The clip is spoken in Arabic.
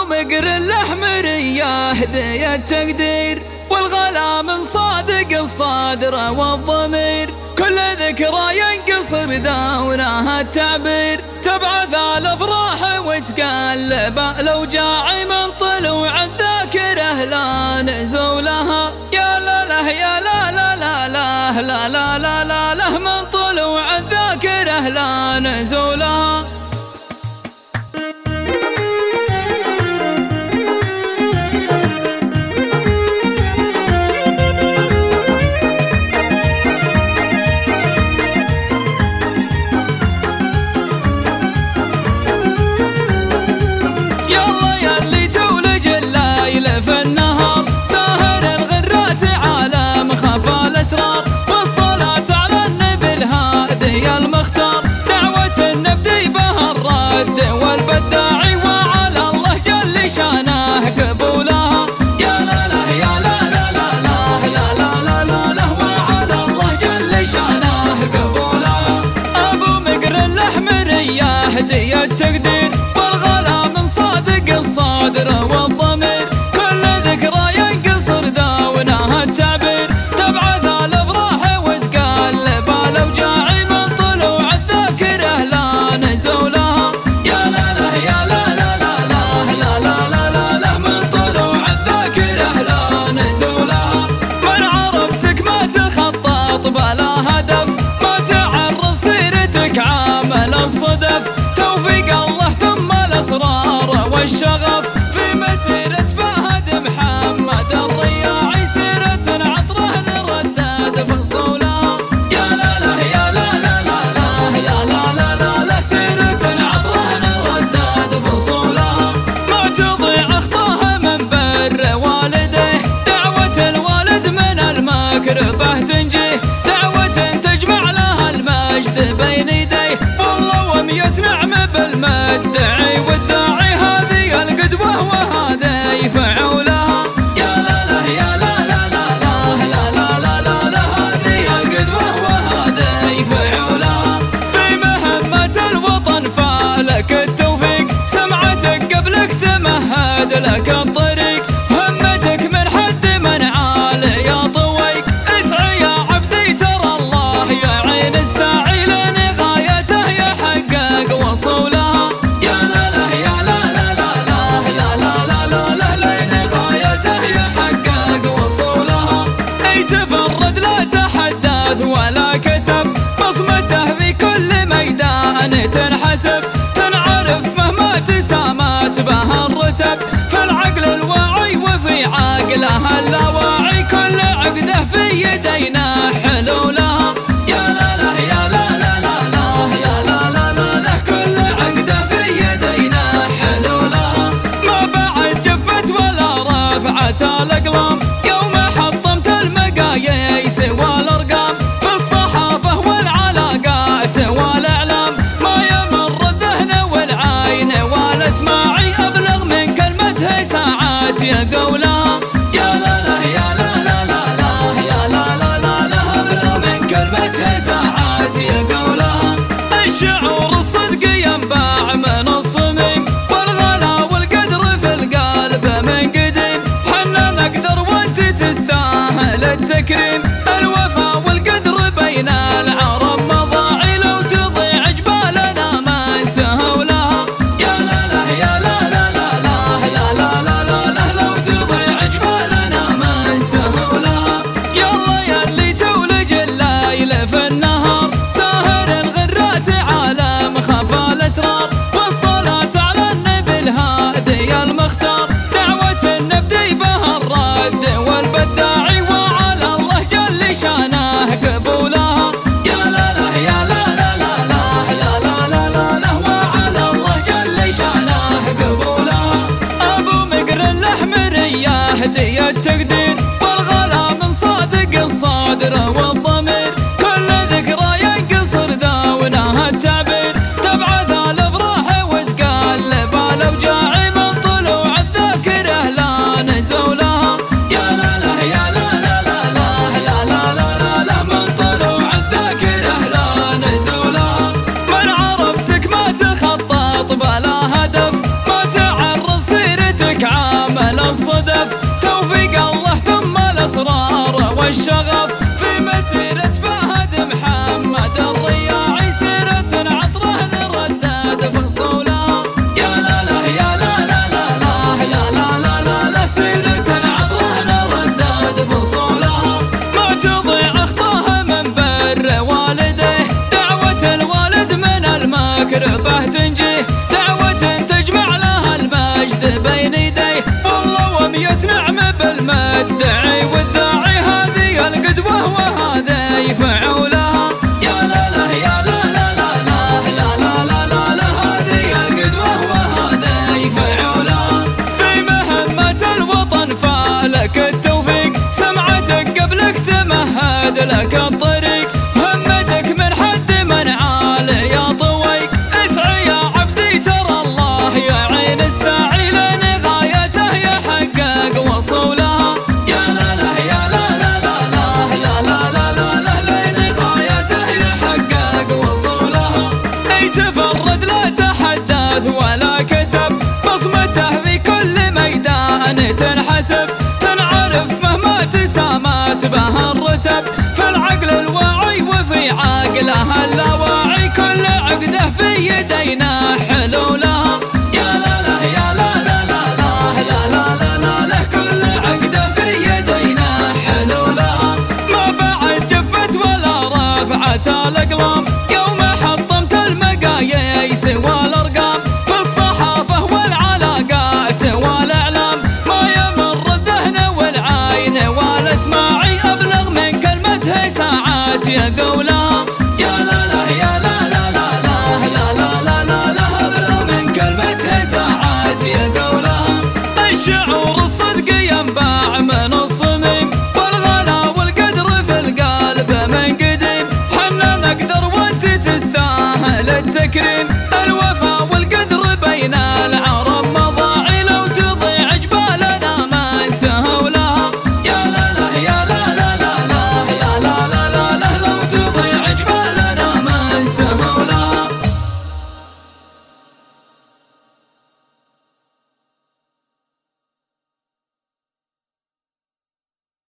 مقر الأحمرية هدية تقدير، والغلا من صادق الصادر والضمير، كل ذكرى ينقصر داونها التعبير، تبعث الأفراح وتقلب الأوجاع من طلوع الذاكرة لا نزولها. يا لا لا يا لا لا لا لا لا لا لا لا لا من طلوع الذاكرة لا نزولها. والبداعي وعلى الله جل شانه قبولها. يا لا لا يا لا لا لا لا لا لا لا لا لا وعلى الله جل شانه قبولها. أبو مقر الأحمرية هدية تقدير، والغلا من صادق الصادر والضمير، كل ذكرى ينقصر داونها التعبير، تبعث الأفراح وتقلب الأوجاع من طلوع الذاكرة لا نزولها. توفيق الله ثم الأسرار والشغف في مسيرة فهد محمد الرياعي، سيرة عطره نردد فصولها. يا لا لا يا لا لا لا لا يا لا لا لا لا سيرة عطره نردد فصولها. ما تضيع أخطاها من بر والديه، دعوة الوالد من المكربة تنجيه، دعوة تجمع لها المجد بين يديه، نعمة بالمدعي والداعي، هذه القدوة وهذه فعولها. يا لا لا يا لا لا لا لا لا لا لا لا لا هذه القدوة وهذه فعولها. في مهمة الوطن فالك التوفيق، سمعتك قبلك تمهد لك الطريق، همتك من حد من عالي يا طويق، اسعى يا عبدي ترى الله يعين الساعي لنغايته يحقق وصولها. يا لا لا يا لا لا لا لا لا لا لا لا لا لنغايته يحقق وصولها. اي تفرد لا تحدث ولا كتب، بصمته في كل ميدان تنحسب، تنعرف مهما تسامت بها الرتب، فالعقل الواعي وفي عقلها اللاواعي، كل عقده في يدينا حلولها. يا لا لا يا لا لا لا لا يا لا لا لا لا كل عقده في يدينا حلولها. ما بعد جفت ولا رفعت الأقلام، يوم حطمت المقاييس والأرقام، في الصحافة والعلاقات والإعلام، ما يمر الذهن والعين والأسماعي، أبلغ من كلمته ساعات يقولها. يا لا لا يا لا لا لا لا يا لا لا لا لا أبلغ من بين يديه والله ومية نعمة بالمدعي والداعي هذه القدوة وهذه فعولها يا لا لا يا لا لا لا لا لا لا لا لا هذه القدوة وهذه فعولها في مهمة الوطن فالك التوفيق سمعتك قبلك تمهد لك الطريق همتك من حد من عالي يا طويق اسعى يا عبدي ترى الله يعين الساعي لين غايته يحقق وصولها يا لا لا يا لا لا لا لا لا لا لا لا لين غايته يحقق وصولها اي تفرد لا تحدث ولا كتب بصمته في كل ميدان تنحسب تنعرف مهما تسامت به الرتب في العقل الواعي وفي عقله اللاواعي كل عقده في يدينا حلولها يا لا لا يا لا لا لا لا لا لا لا لا كل عقده في يدينا حلولها ما بعد جفت ولا رفعت الأقلام يوم حطمت المقاييس والأرقام في الصحافة والعلاقات والإعلام ما يمر الذهن والعين والاسماعي أبلغ من كلمته ساعات يقول